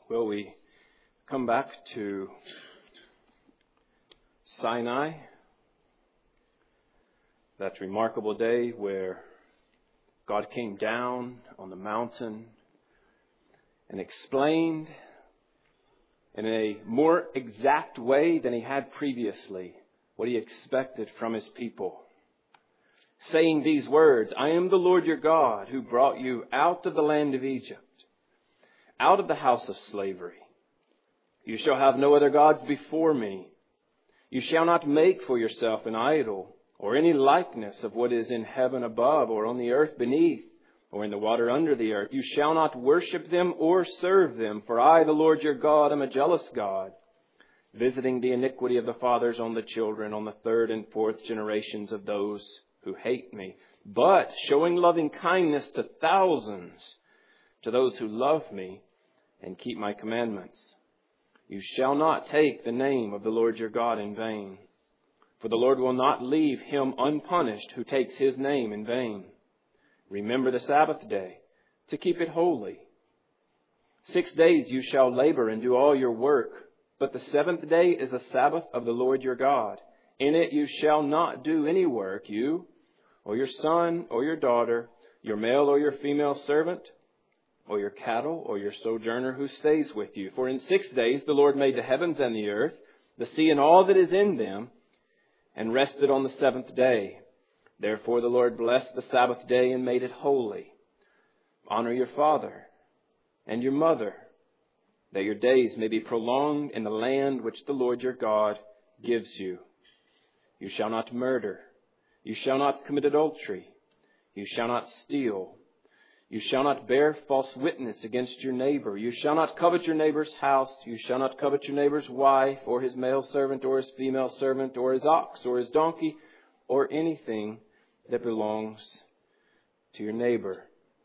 Well, we come back to Sinai, that remarkable day where God came down on the mountain and explained in a more exact way than he had previously what he expected from his people. Saying these words, I am the Lord your God who brought you out of the land of Egypt, out of the house of slavery. You shall have no other gods before me. You shall not make for yourself an idol or any likeness of what is in heaven above or on the earth beneath or in the water under the earth. You shall not worship them or serve them, for I, the Lord your God, am a jealous God, visiting the iniquity of the fathers on the children, on the third and fourth generations of those who hate me, but showing loving kindness to thousands, to those who love me and keep my commandments. You shall not take the name of the Lord your God in vain, for the Lord will not leave him unpunished who takes his name in vain. Remember the Sabbath day to keep it holy. 6 days you shall labor and do all your work, but the seventh day is a Sabbath of the Lord your God. In it you shall not do any work, you or your son or your daughter, your male or your female servant, or your cattle, or your sojourner who stays with you. For in 6 days the Lord made the heavens and the earth, the sea and all that is in them, and rested on the seventh day. Therefore the Lord blessed the Sabbath day and made it holy. Honor your father and your mother, that your days may be prolonged in the land which the Lord your God gives you. You shall not murder. You shall not commit adultery. You shall not steal. You shall not bear false witness against your neighbor. You shall not covet your neighbor's house. You shall not covet your neighbor's wife, or his male servant, or his female servant, or his ox, or his donkey, or anything that belongs to your neighbor.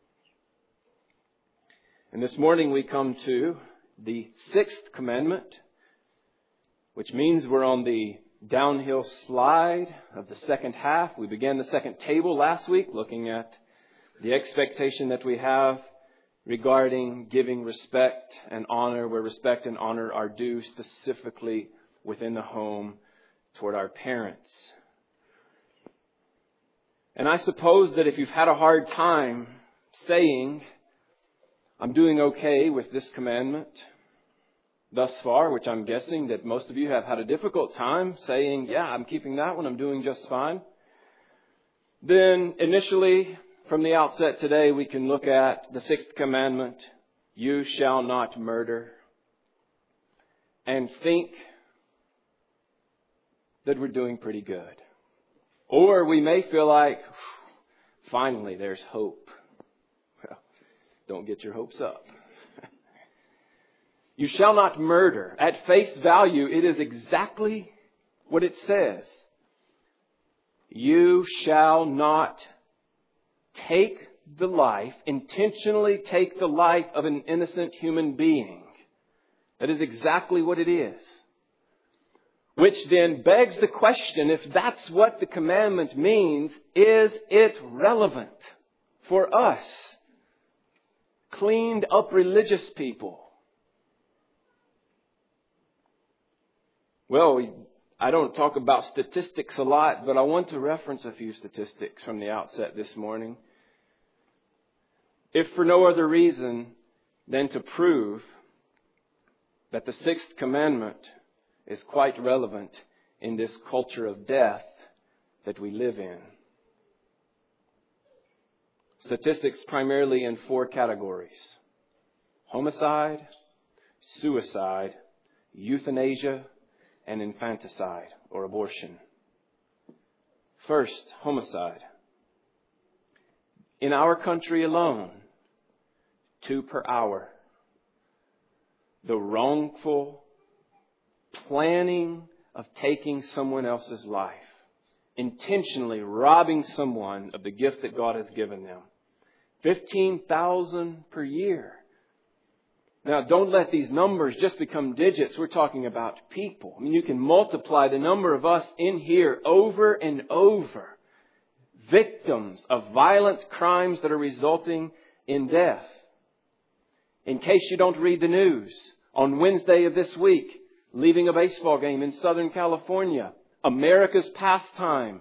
And this morning we come to the sixth commandment, which means we're on the downhill slide of the second half. We began the second table last week looking at the expectation that we have regarding giving respect and honor, where respect and honor are due, specifically within the home toward our parents. And I suppose that if you've had a hard time saying, I'm doing okay with this commandment thus far, which I'm guessing that most of you have had a difficult time saying, yeah, I'm keeping that one, I'm doing just fine, then initially, from the outset today, we can look at the sixth commandment, you shall not murder, and think that we're doing pretty good. Or we may feel like, finally, there's hope. Well, don't get your hopes up. You shall not murder. At face value, it is exactly what it says. You shall not intentionally take the life of an innocent human being. That is exactly what it is. Which then begs the question, if that's what the commandment means, is it relevant for us, cleaned up religious people? Well, I don't talk about statistics a lot, but I want to reference a few statistics from the outset this morning. If for no other reason than to prove that the sixth commandment is quite relevant in this culture of death that we live in. Statistics primarily in 4 categories: homicide, suicide, euthanasia, and infanticide or abortion. First, homicide. In our country alone, 2 per hour. The wrongful planning of taking someone else's life, intentionally robbing someone of the gift that God has given them. 15,000 per year. Now, don't let these numbers just become digits. We're talking about people. I mean, you can multiply the number of us in here over and over. Victims of violent crimes that are resulting in death. In case you don't read the news, On Wednesday of this week, leaving a baseball game in Southern California, America's pastime.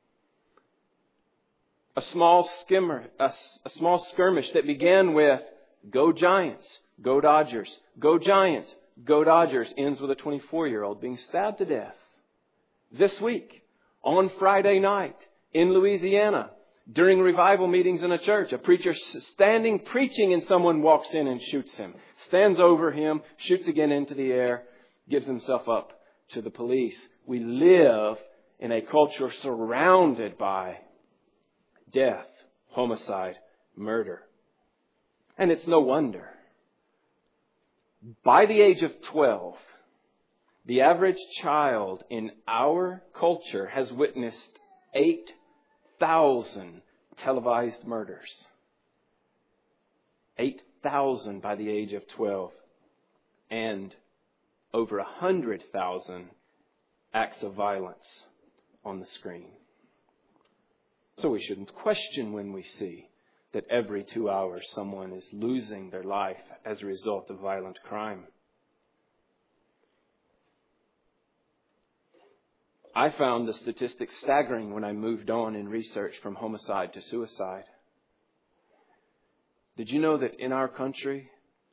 A small skirmish that began with "Go Giants, go Dodgers, go Giants, go Dodgers," ends with a 24-year-old being stabbed to death. This week, on Friday night in Louisiana, during revival meetings in a church, a preacher standing preaching and someone walks in and shoots him. Stands over him, shoots again into the air, gives himself up to the police. We live in a culture surrounded by death, homicide, murder. And it's no wonder. By the age of 12, the average child in our culture has witnessed 8,000 televised murders. 8,000 by the age of 12. And over 100,000 acts of violence on the screen. So we shouldn't question when we see that every 2 hours someone is losing their life as a result of violent crime. I found the statistics staggering when I moved on in research from homicide to suicide. Did you know that in our country,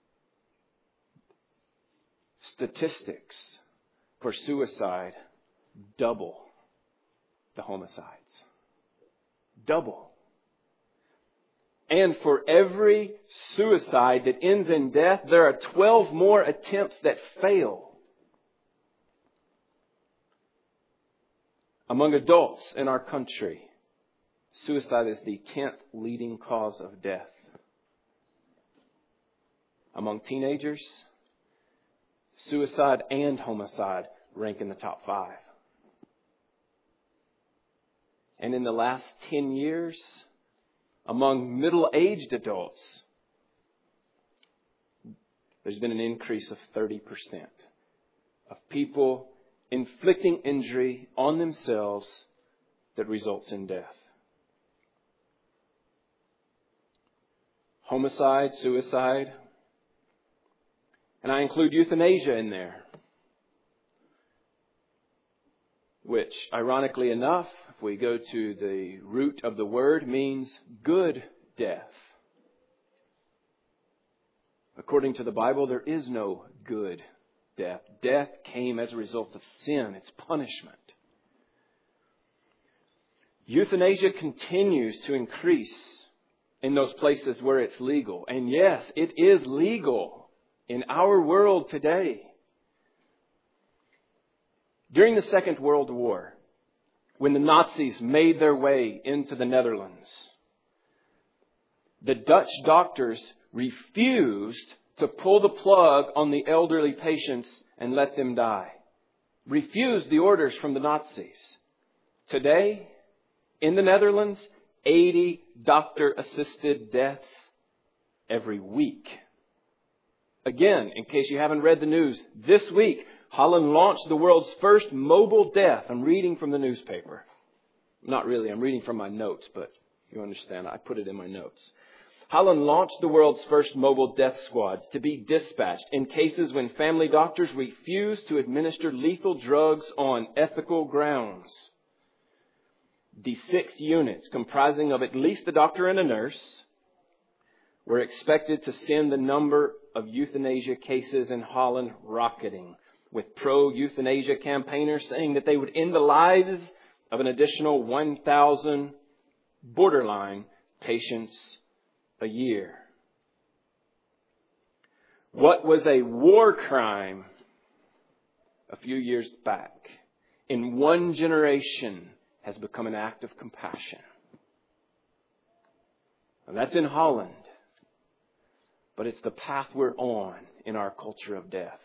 statistics for suicide double the homicides? Double. And for every suicide that ends in death, there are 12 more attempts that fail. Among adults in our country, suicide is the 10th leading cause of death. Among teenagers, suicide and homicide rank in the top 5. And in the last 10 years, among middle-aged adults, there's been an increase of 30% of people inflicting injury on themselves that results in death. Homicide, suicide, and I include euthanasia in there, which, ironically enough, if we go to the root of the word, means good death. According to the Bible, there is no good death. Death came as a result of sin. It's punishment. Euthanasia continues to increase in those places where it's legal. And yes, it is legal in our world today. During the Second World War, when the Nazis made their way into the Netherlands, the Dutch doctors refused to pull the plug on the elderly patients and let them die. Refused the orders from the Nazis. Today, in the Netherlands, 80 doctor-assisted deaths every week. Again, in case you haven't read the news, this week, Holland launched the world's first mobile death. I'm reading from the newspaper. Not really, I'm reading from my notes, but you understand, I put it in my notes. Holland launched the world's first mobile death squads to be dispatched in cases when family doctors refuse to administer lethal drugs on ethical grounds. The 6 units, comprising of at least a doctor and a nurse, were expected to send the number of euthanasia cases in Holland rocketing, with pro-euthanasia campaigners saying that they would end the lives of an additional 1,000 borderline patients a year. What was a war crime a few years back, in one generation, has become an act of compassion. And that's in Holland. But it's the path we're on in our culture of death.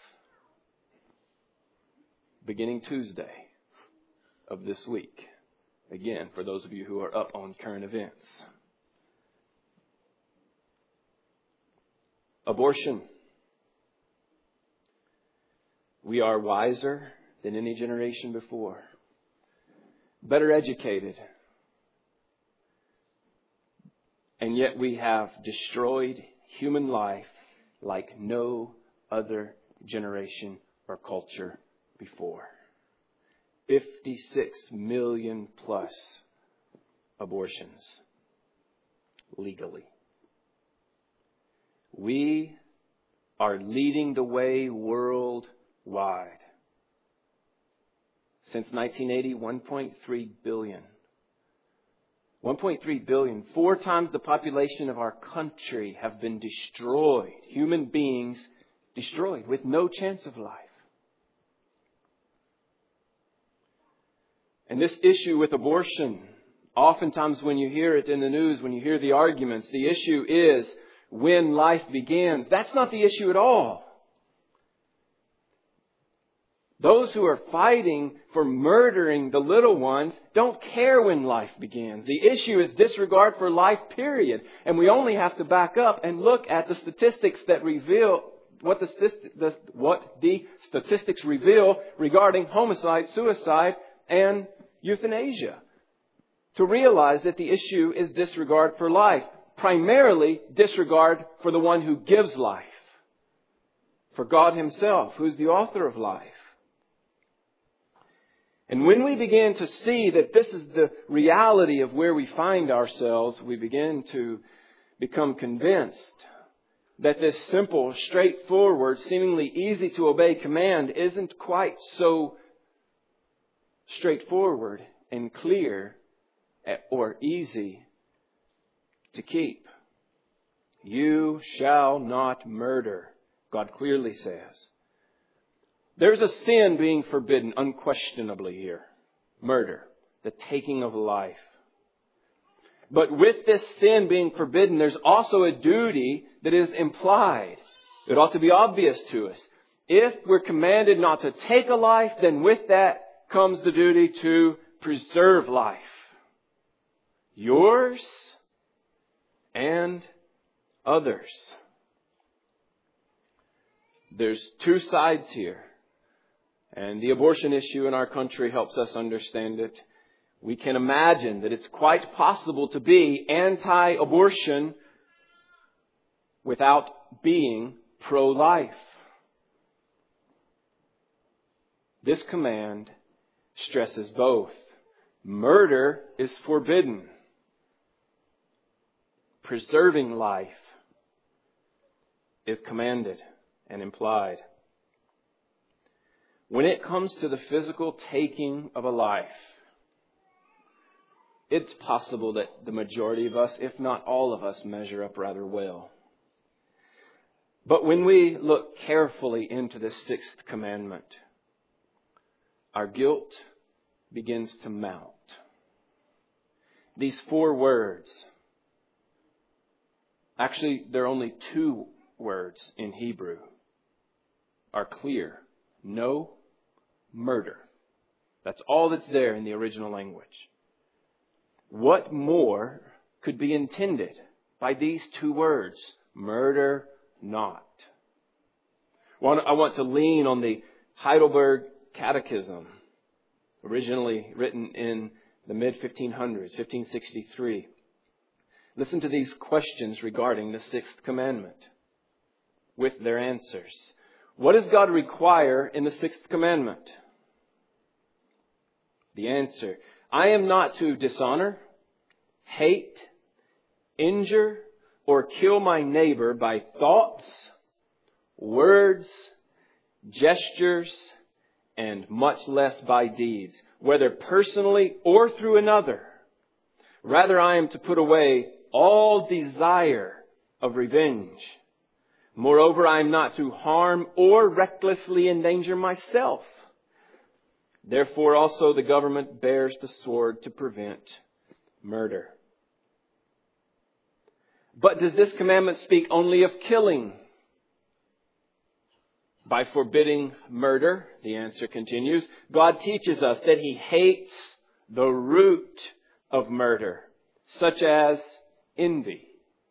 Beginning Tuesday of this week. Again, for those of you who are up on current events. Abortion. We are wiser than any generation before. Better educated. And yet we have destroyed human life like no other generation or culture before. 56 million plus abortions legally. We are leading the way worldwide. Since 1980, 1.3 billion. 1.3 billion, 4 times the population of our country, have been destroyed. Human beings destroyed with no chance of life. And this issue with abortion, oftentimes when you hear it in the news, when you hear the arguments, the issue is when life begins. That's not the issue at all. Those who are fighting for murdering the little ones don't care when life begins. The issue is disregard for life, period. And we only have to back up and look at the statistics that reveal what the statistics reveal regarding homicide, suicide, and euthanasia to realize that the issue is disregard for life. Primarily disregard for the one who gives life. For God Himself, who's the author of life. And when we begin to see that this is the reality of where we find ourselves, we begin to become convinced that this simple, straightforward, seemingly easy to obey command isn't quite so straightforward and clear or easy to keep. You shall not murder, God clearly says. There's a sin being forbidden unquestionably here. Murder, the taking of life. But with this sin being forbidden, there's also a duty that is implied. It ought to be obvious to us. If we're commanded not to take a life, then with that comes the duty to preserve life. Yours and others. There's 2 sides here. And the abortion issue in our country helps us understand it. We can imagine that it's quite possible to be anti-abortion without being pro-life. This command stresses both. Murder is forbidden. Preserving life is commanded and implied. When it comes to the physical taking of a life, it's possible that the majority of us, if not all of us, measure up rather well. But when we look carefully into the 6th commandment, our guilt begins to mount. These 4 words, actually there are only 2 words in Hebrew, are clear. No murder. That's all that's there in the original language. What more could be intended by these 2 words? Murder not. Well, I want to lean on the Heidelberg Catechism, originally written in the mid-1500s, 1563. Listen to these questions regarding the 6th commandment with their answers. What does God require in the 6th commandment? The answer, I am not to dishonor, hate, injure, or kill my neighbor by thoughts, words, gestures, and much less by deeds, whether personally or through another. Rather, I am to put away all desire of revenge. Moreover, I am not to harm or recklessly endanger myself. Therefore, also the government bears the sword to prevent murder. But does this commandment speak only of killing? By forbidding murder, the answer continues, God teaches us that He hates the root of murder, such as envy,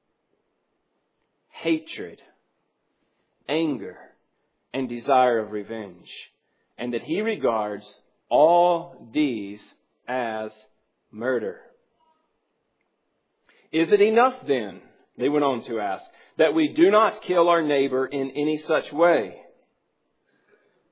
hatred, anger, and desire of revenge, and that He regards all these as murder. Is it enough then, they went on to ask, that we do not kill our neighbor in any such way?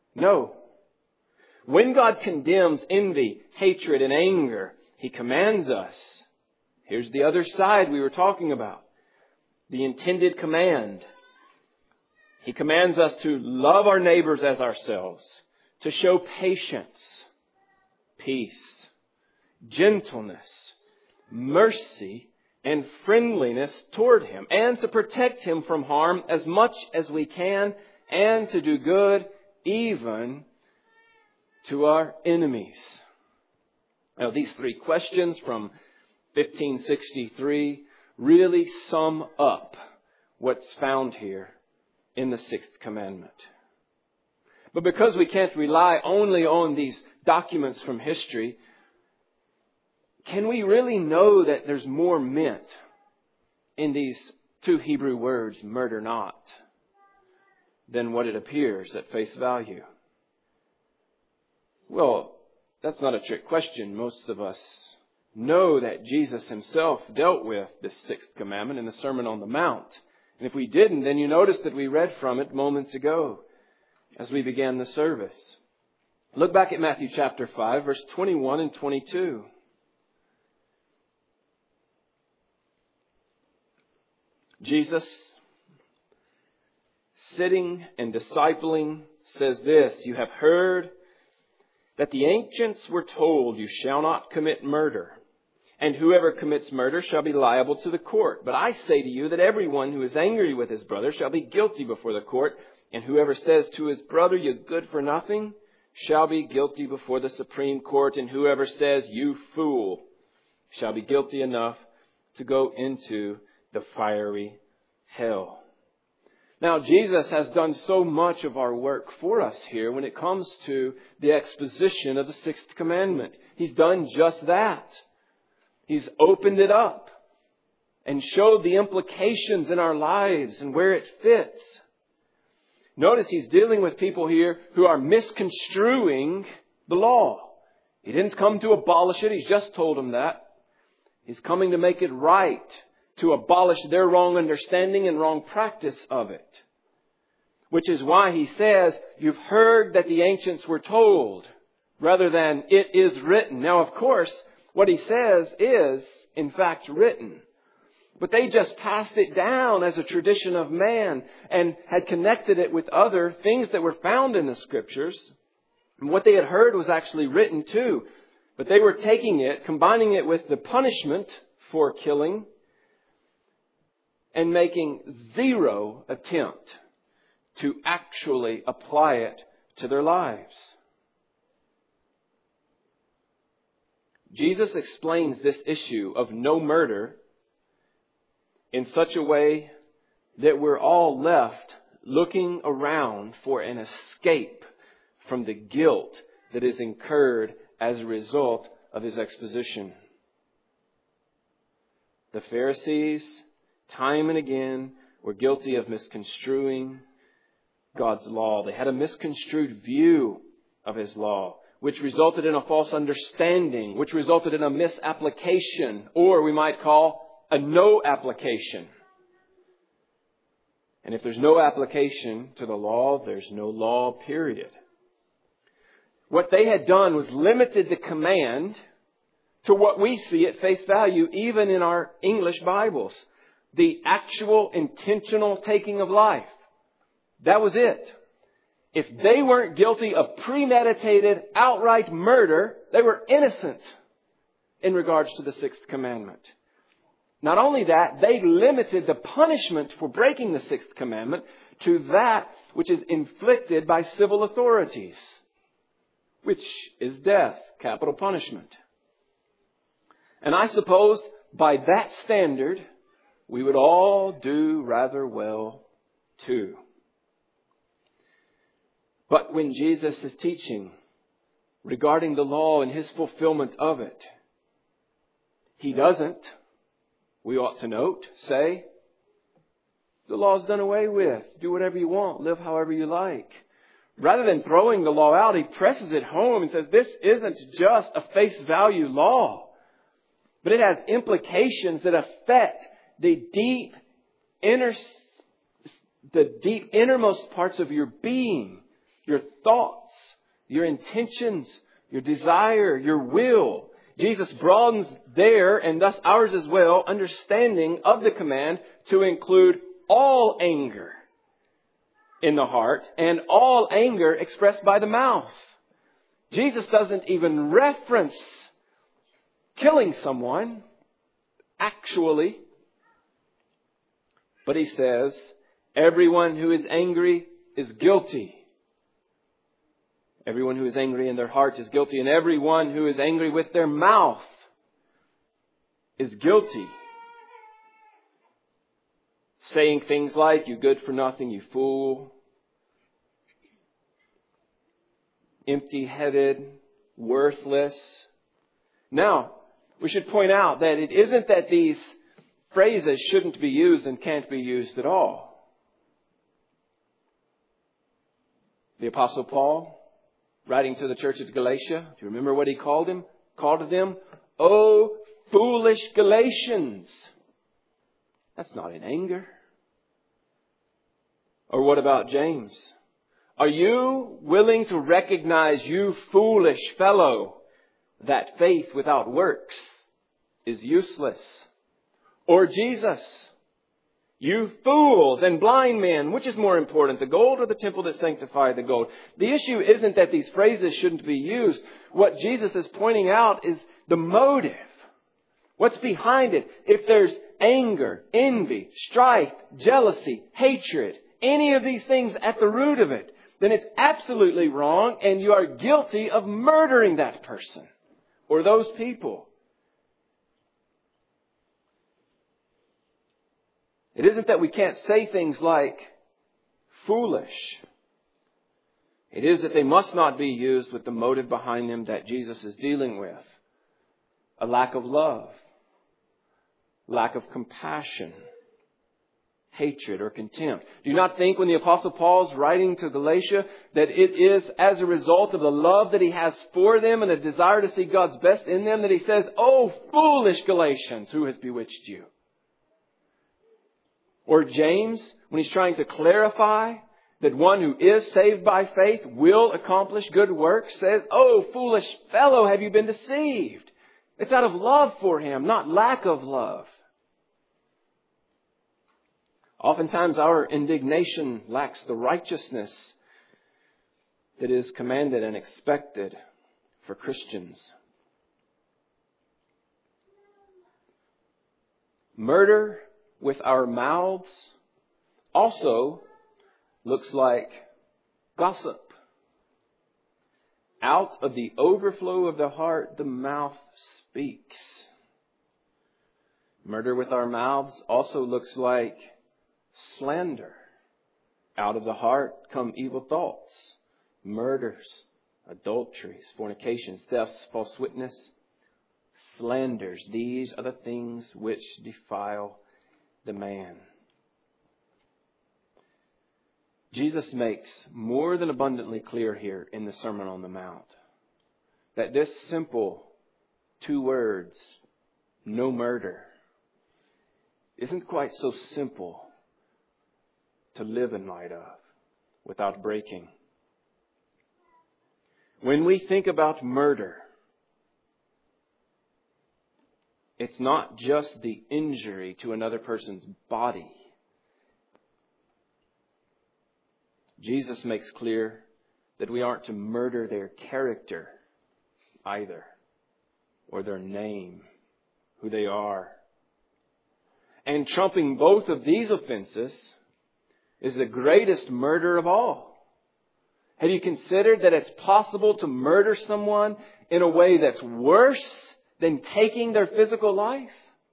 No. When God condemns envy, hatred, and anger, He commands us. Here's the other side we were talking about. The intended command. He commands us to love our neighbors as ourselves, to show patience, peace, gentleness, mercy, and friendliness toward Him, and to protect Him from harm as much as we can, and to do good even to our enemies. Now, these three questions from 1563 really sum up what's found here in the sixth commandment. But because we can't rely only on these documents from history, can we really know that there's more meant in these two Hebrew words, murder not, than what it appears at face value? Well, that's not a trick question. Most of us know that Jesus Himself dealt with this sixth commandment in the Sermon on the Mount. And if we didn't, then you notice that we read from it moments ago as we began the service. Look back at Matthew chapter 5, verse 21 and 22. Jesus, sitting and discipling, says this, "You have heard that the ancients were told, 'You shall not commit murder,' and whoever commits murder shall be liable to the court. But I say to you that everyone who is angry with his brother shall be guilty before the court, and whoever says to his brother, 'You good for nothing,' shall be guilty before the Supreme Court, and whoever says, 'You fool,' shall be guilty enough to go into the fiery hell." Now, Jesus has done so much of our work for us here when it comes to the exposition of the sixth commandment. He's done just that. He's opened it up and showed the implications in our lives and where it fits. Notice He's dealing with people here who are misconstruing the law. He didn't come to abolish it. He's just told them that. He's coming to make it right, to abolish their wrong understanding and wrong practice of it. Which is why He says, "You've heard that the ancients were told," rather than "it is written." Now, of course, what He says is, in fact, written. But they just passed it down as a tradition of man and had connected it with other things that were found in the Scriptures. And what they had heard was actually written too. But they were taking it, combining it with the punishment for killing, and making zero attempt to actually apply it to their lives. Jesus explains this issue of no murder in such a way that we're all left looking around for an escape from the guilt that is incurred as a result of His exposition. The Pharisees, time and again, were guilty of misconstruing God's law. They had a misconstrued view of His law, which resulted in a false understanding, which resulted in a misapplication, or we might call a no application. And if there's no application to the law, there's no law, period. What they had done was limited the command to what we see at face value, even in our English Bibles. The actual intentional taking of life. That was it. If they weren't guilty of premeditated, outright murder, they were innocent in regards to the sixth commandment. Not only that, they limited the punishment for breaking the sixth commandment to that which is inflicted by civil authorities, which is death, capital punishment. And I suppose by that standard, we would all do rather well too. But when Jesus is teaching regarding the law and His fulfillment of it, He doesn't, we ought to note, say, the law's done away with. Do whatever you want. Live however you like. Rather than throwing the law out, He presses it home and says, this isn't just a face value law, but it has implications that affect the deep innermost parts of your being, your thoughts, your intentions, your desire, your will. Jesus broadens their, and thus ours as well, understanding of the command to include all anger in the heart and all anger expressed by the mouth. Jesus doesn't even reference killing someone, actually. But He says, everyone who is angry is guilty. Everyone who is angry in their heart is guilty. And everyone who is angry with their mouth is guilty. Saying things like, you good for nothing, you fool. Empty-headed, worthless. Now, we should point out that it isn't that these phrases shouldn't be used and can't be used at all. The Apostle Paul, writing to the church at Galatia, do you remember what he called them? Called them, "O foolish Galatians." That's not in anger. Or what about James? Are you willing to recognize, you foolish fellow, that faith without works is useless? Or Jesus, you fools and blind men, which is more important, the gold or the temple that sanctified the gold? The issue isn't that these phrases shouldn't be used. What Jesus is pointing out is the motive. What's behind it? If there's anger, envy, strife, jealousy, hatred, any of these things at the root of it, then it's absolutely wrong and you are guilty of murdering that person or those people. It isn't that we can't say things like foolish. It is that they must not be used with the motive behind them that Jesus is dealing with. A lack of love, lack of compassion, hatred or contempt. Do you not think when the Apostle Paul's writing to Galatia that it is as a result of the love that he has for them and a desire to see God's best in them that he says, "Oh, foolish Galatians, who has bewitched you?" Or James, when he's trying to clarify that one who is saved by faith will accomplish good works, says, "Oh, foolish fellow, have you been deceived?" It's out of love for him, not lack of love. Oftentimes our indignation lacks the righteousness that is commanded and expected for Christians. Murder with our mouths also looks like gossip. Out of the overflow of the heart, the mouth speaks. Murder with our mouths also looks like slander. Out of the heart come evil thoughts, murders, adulteries, fornications, thefts, false witness, slanders. These are the things which defile the man. Jesus makes more than abundantly clear here in the Sermon on the Mount that this simple 2 words, no murder, isn't quite so simple to live in light of without breaking. When we think about murder, it's not just the injury to another person's body. Jesus makes clear that we aren't to murder their character either, or their name, who they are. And trumping both of these offenses is the greatest murder of all. Have you considered that it's possible to murder someone in a way that's worse than taking their physical life?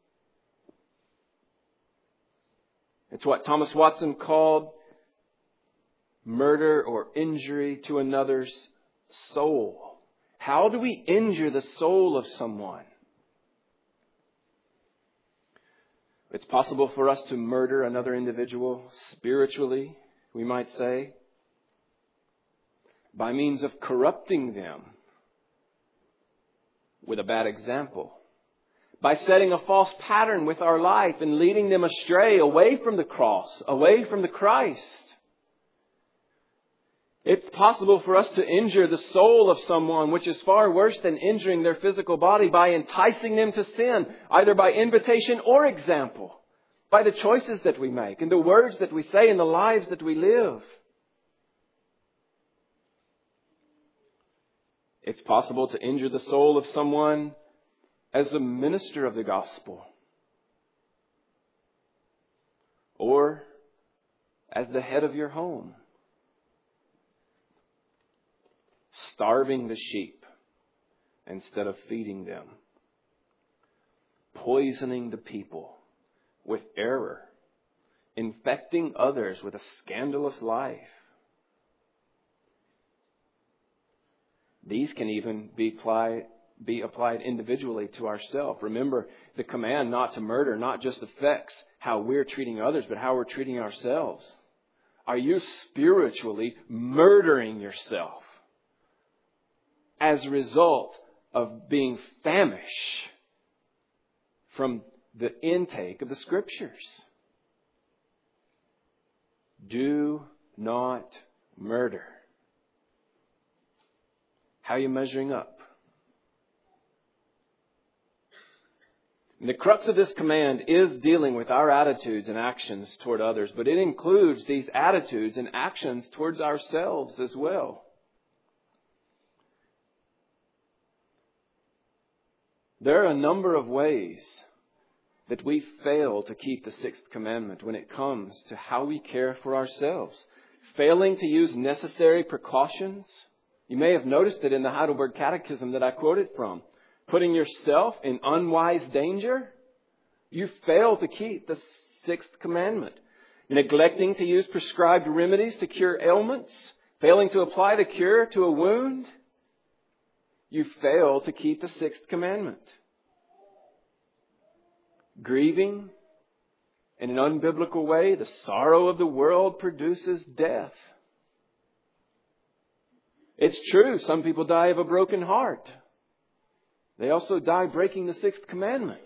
It's what Thomas Watson called murder or injury to another's soul. How do we injure the soul of someone? It's possible for us to murder another individual spiritually, we might say, by means of corrupting them with a bad example, by setting a false pattern with our life and leading them astray away from the cross, away from the Christ. It's possible for us to injure the soul of someone, which is far worse than injuring their physical body, by enticing them to sin, either by invitation or example, by the choices that we make and the words that we say and the lives that we live. It's possible to injure the soul of someone as a minister of the gospel, or as the head of your home, starving the sheep instead of feeding them, poisoning the people with error, infecting others with a scandalous life. These can even be applied individually to ourselves. Remember, the command not to murder not just affects how we're treating others, but how we're treating ourselves. Are you spiritually murdering yourself as a result of being famished from the intake of the Scriptures? Do not murder. How are you measuring up? And the crux of this command is dealing with our attitudes and actions toward others, but it includes these attitudes and actions towards ourselves as well. There are a number of ways that we fail to keep the sixth commandment when it comes to how we care for ourselves. Failing to use necessary precautions. You may have noticed it in the Heidelberg Catechism that I quoted from. Putting yourself in unwise danger. You fail to keep the sixth commandment. Neglecting to use prescribed remedies to cure ailments. Failing to apply the cure to a wound. You fail to keep the sixth commandment. Grieving in an unbiblical way. The sorrow of the world produces death. It's true, some people die of a broken heart. They also die breaking the sixth commandment.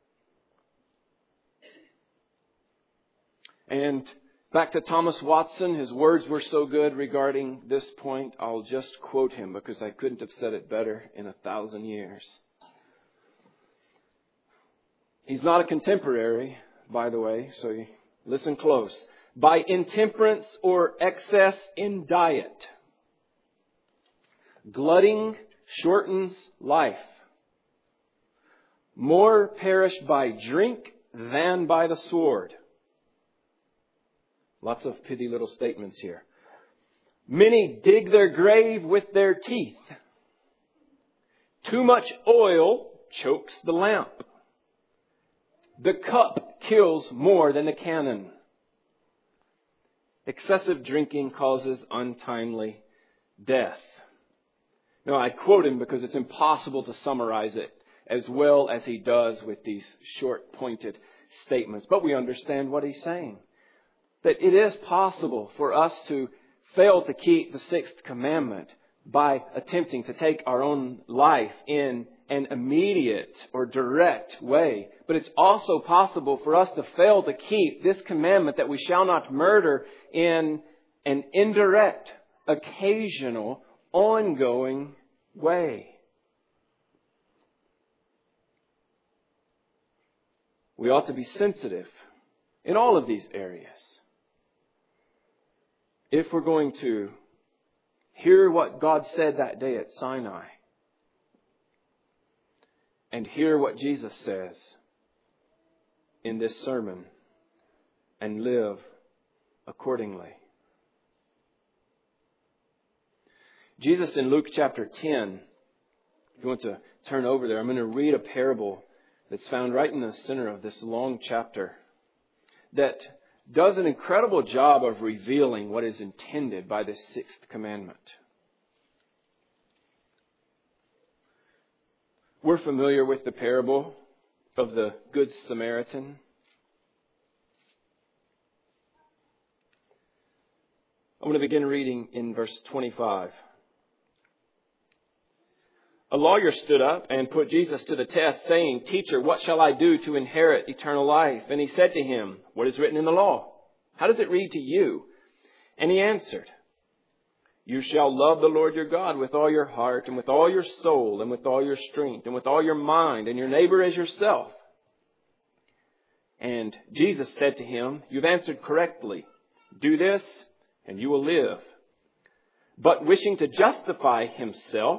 And back to Thomas Watson, his words were so good regarding this point, I'll just quote him because I couldn't have said it better in 1,000 years. He's not a contemporary, by the way, so you listen close. By intemperance or excess in diet, glutting shortens life. More perish by drink than by the sword. Lots of pithy little statements here. Many dig their grave with their teeth. Too much oil chokes the lamp. The cup kills more than the cannon. Excessive drinking causes untimely death. Now, I quote him because it's impossible to summarize it as well as he does with these short, pointed statements. But we understand what he's saying. That it is possible for us to fail to keep the sixth commandment by attempting to take our own life in an immediate or direct way. But it's also possible for us to fail to keep this commandment that we shall not murder in an indirect, occasional, ongoing way. We ought to be sensitive in all of these areas. If we're going to hear what God said that day at Sinai, and hear what Jesus says in this sermon, and live accordingly. Jesus in Luke chapter 10, if you want to turn over there, I'm going to read a parable that's found right in the center of this long chapter that does an incredible job of revealing what is intended by this sixth commandment. We're familiar with the parable of the Good Samaritan. I'm going to begin reading in verse 25. A lawyer stood up and put Jesus to the test, saying, "Teacher, what shall I do to inherit eternal life?" And he said to him, "What is written in the law? How does it read to you?" And he answered, You shall love the Lord your God with all your heart and with all your soul and with all your strength and with all your mind, and your neighbor as yourself. And Jesus said to him, you've answered correctly. Do this and you will live. But wishing to justify himself,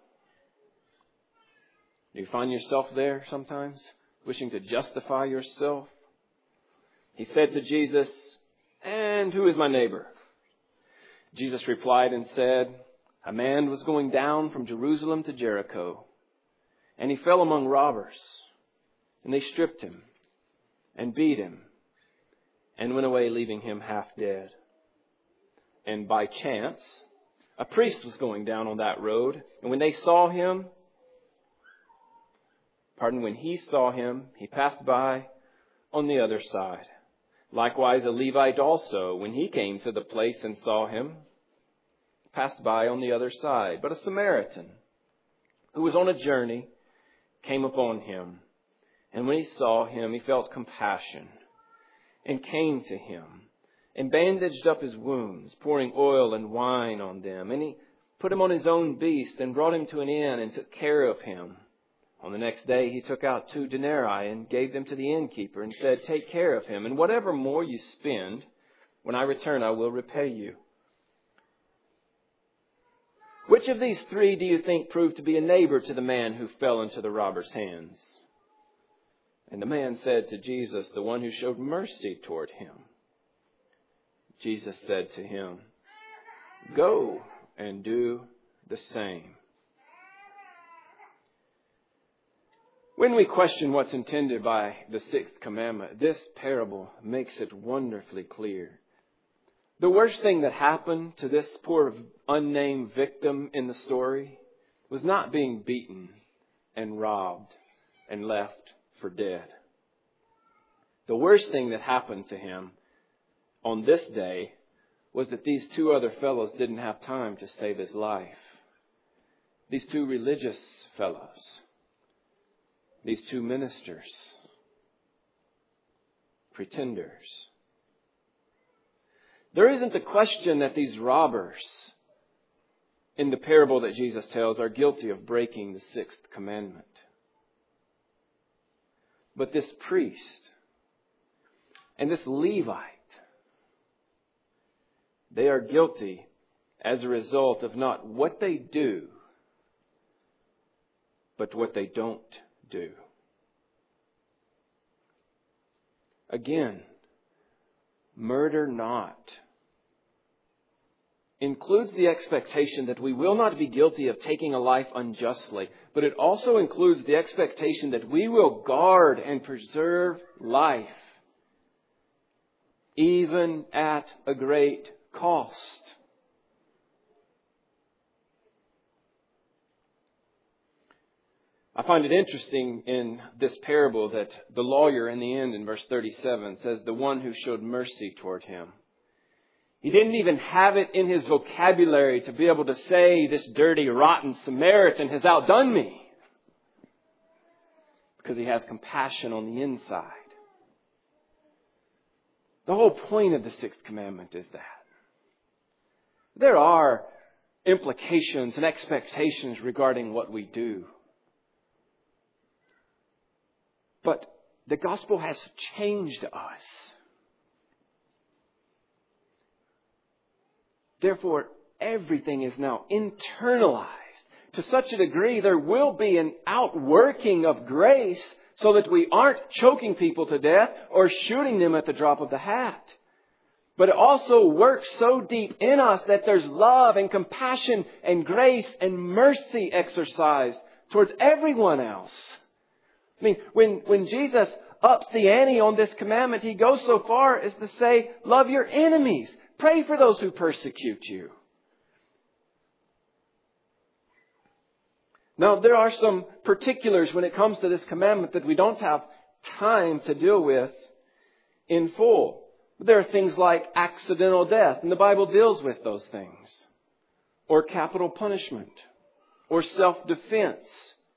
do you find yourself there sometimes? Wishing to justify yourself? He said to Jesus, and who is my neighbor? Jesus replied and said, a man was going down from Jerusalem to Jericho, and he fell among robbers, and they stripped him and beat him and went away, leaving him half dead. And by chance, a priest was going down on that road, and when he saw him, he passed by on the other side. Likewise, a Levite also, when he came to the place and saw him, passed by on the other side. But a Samaritan, who was on a journey, came upon him. And when he saw him, he felt compassion and came to him and bandaged up his wounds, pouring oil and wine on them. And he put him on his own beast and brought him to an inn and took care of him. On the next day, he took out 2 denarii and gave them to the innkeeper and said, take care of him, and whatever more you spend, when I return, I will repay you. Which of these 3 do you think proved to be a neighbor to the man who fell into the robber's hands? And the man said to Jesus, the one who showed mercy toward him. Jesus said to him, go and do the same. When we question what's intended by the 6th commandment, this parable makes it wonderfully clear. The worst thing that happened to this poor unnamed victim in the story was not being beaten and robbed and left for dead. The worst thing that happened to him on this day was that these 2 other fellows didn't have time to save his life. These 2 religious fellows. These 2 ministers, pretenders. There isn't a question that these robbers in the parable that Jesus tells are guilty of breaking the 6th commandment. But this priest and this Levite, they are guilty as a result of not what they do, but what they don't do. Again, murder not includes the expectation that we will not be guilty of taking a life unjustly, but it also includes the expectation that we will guard and preserve life, even at a great cost. I find it interesting in this parable that the lawyer in the end in verse 37 says the one who showed mercy toward him. He didn't even have it in his vocabulary to be able to say this dirty, rotten Samaritan has outdone me. Because he has compassion on the inside. The whole point of the 6th commandment is that there are implications and expectations regarding what we do. But the gospel has changed us. Therefore, everything is now internalized. To such a degree, there will be an outworking of grace so that we aren't choking people to death or shooting them at the drop of the hat. But it also works so deep in us that there's love and compassion and grace and mercy exercised towards everyone else. I mean, when Jesus ups the ante on this commandment, he goes so far as to say, love your enemies. Pray for those who persecute you. Now, there are some particulars when it comes to this commandment that we don't have time to deal with in full. There are things like accidental death, and the Bible deals with those things. Or capital punishment. Or self-defense.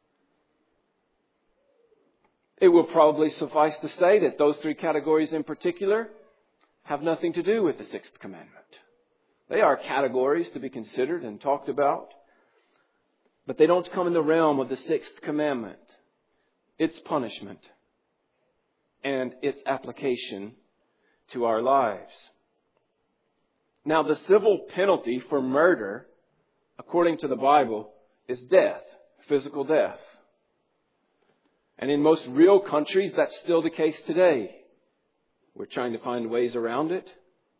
It will probably suffice to say that those 3 categories in particular have nothing to do with the 6th commandment. They are categories to be considered and talked about. But they don't come in the realm of the sixth commandment. Its punishment and its application to our lives. Now, the civil penalty for murder, according to the Bible, is death, physical death. And in most real countries, that's still the case today. We're trying to find ways around it.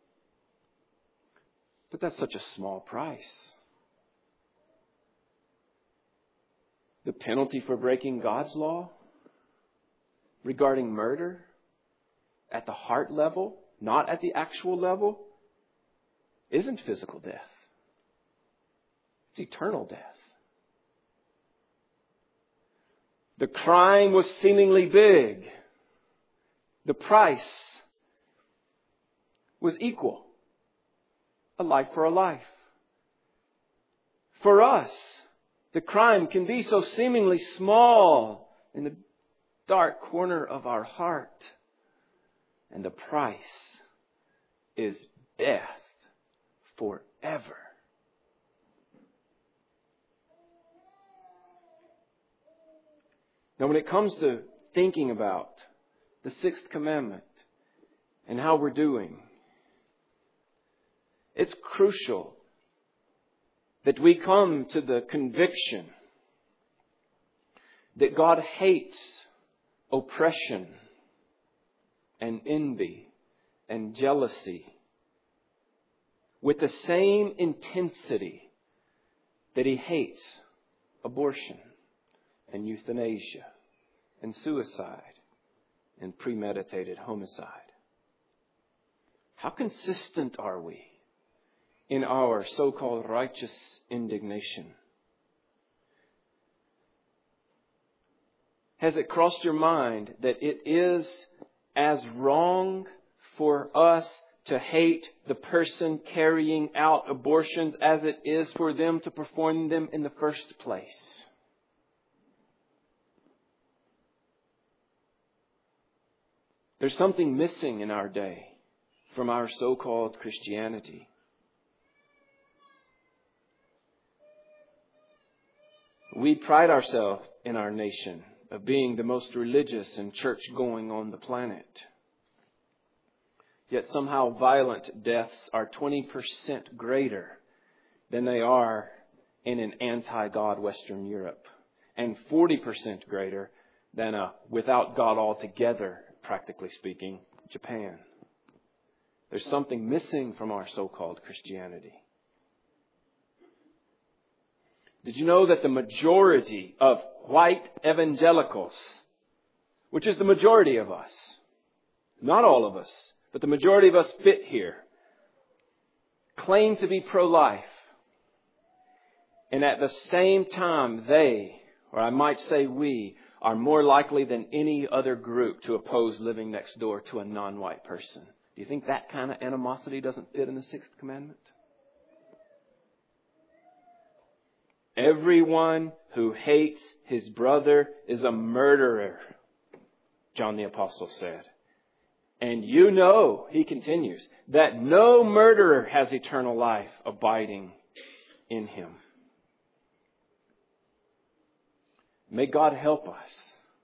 But that's such a small price. The penalty for breaking God's law regarding murder at the heart level, not at the actual level, isn't physical death. It's eternal death. The crime was seemingly big. The price was equal. A life for a life. For us, the crime can be so seemingly small in the dark corner of our heart. And the price is death forever. Now, when it comes to thinking about the sixth commandment and how we're doing, it's crucial that we come to the conviction that God hates oppression and envy and jealousy with the same intensity that He hates abortion and euthanasia and suicide and premeditated homicide. How consistent are we in our so-called righteous indignation? Has it crossed your mind that it is as wrong for us to hate the person carrying out abortions as it is for them to perform them in the first place? There's something missing in our day from our so-called Christianity. We pride ourselves in our nation of being the most religious and church-going on the planet. Yet somehow violent deaths are 20% greater than they are in an anti-God Western Europe. And 40% greater than a without God altogether, practically speaking, Japan. There's something missing from our so-called Christianity. Did you know that the majority of white evangelicals, which is the majority of us, not all of us, but the majority of us fit here, claim to be pro-life. And at the same time, they, or I might say we, are more likely than any other group to oppose living next door to a non-white person. Do you think that kind of animosity doesn't fit in the sixth commandment? Everyone who hates his brother is a murderer, John the Apostle said. And you know, he continues, that no murderer has eternal life abiding in him. May God help us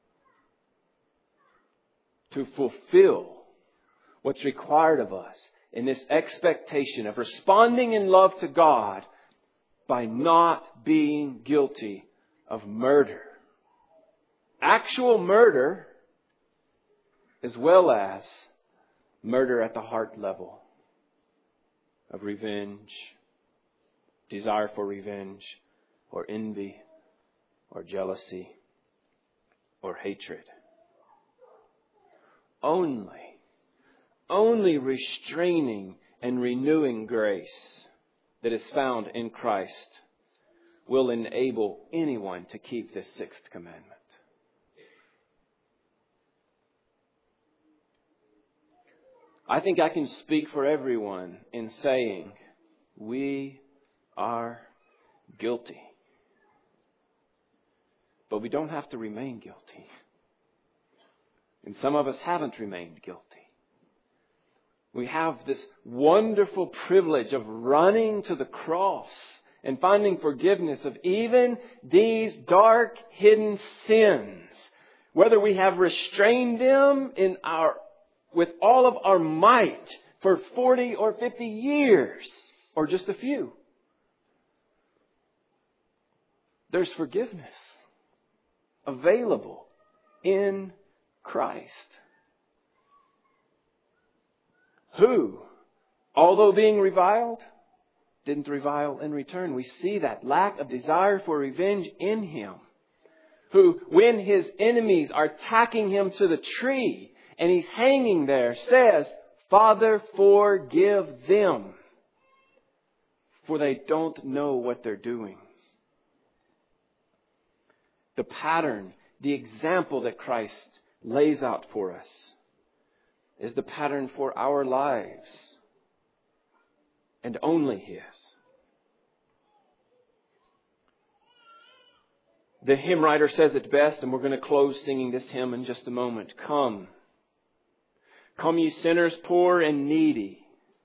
to fulfill what's required of us in this expectation of responding in love to God by not being guilty of murder. Actual murder as well as murder at the heart level of revenge, desire for revenge, or envy, or jealousy, or hatred. Only restraining and renewing grace that is found in Christ will enable anyone to keep this sixth commandment. I think I can speak for everyone in saying we are guilty. But we don't have to remain guilty. And some of us haven't remained guilty. We have this wonderful privilege of running to the cross and finding forgiveness of even these dark, hidden sins. Whether we have restrained them with all of our might for 40 or 50 years, or just a few. There's forgiveness available in Christ. Who, although being reviled, didn't revile in return. We see that lack of desire for revenge in Him. Who, when His enemies are tacking Him to the tree and He's hanging there, says, Father, forgive them, for they don't know what they're doing. The pattern, the example that Christ lays out for us is the pattern for our lives, and only His. The hymn writer says it best, and we're going to close singing this hymn in just a moment. Come, come ye sinners poor and needy,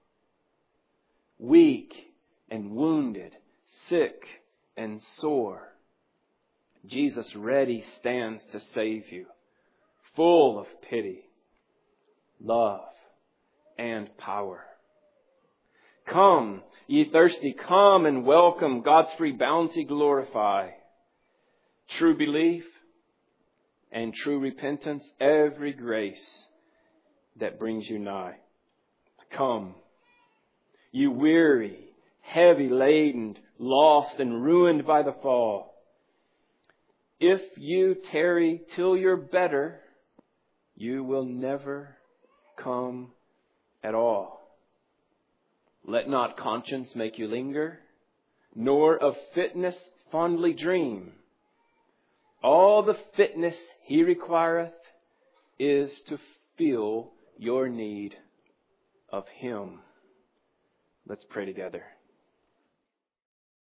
weak and wounded, sick and sore. Jesus ready stands to save you, full of pity, love, and power. Come, ye thirsty, come and welcome God's free bounty glorify. True belief and true repentance, every grace that brings you nigh. Come, you weary, heavy laden, lost and ruined by the fall. If you tarry till you're better, you will never come at all. Let not conscience make you linger, nor of fitness fondly dream. All the fitness He requireth is to feel your need of Him. Let's pray together.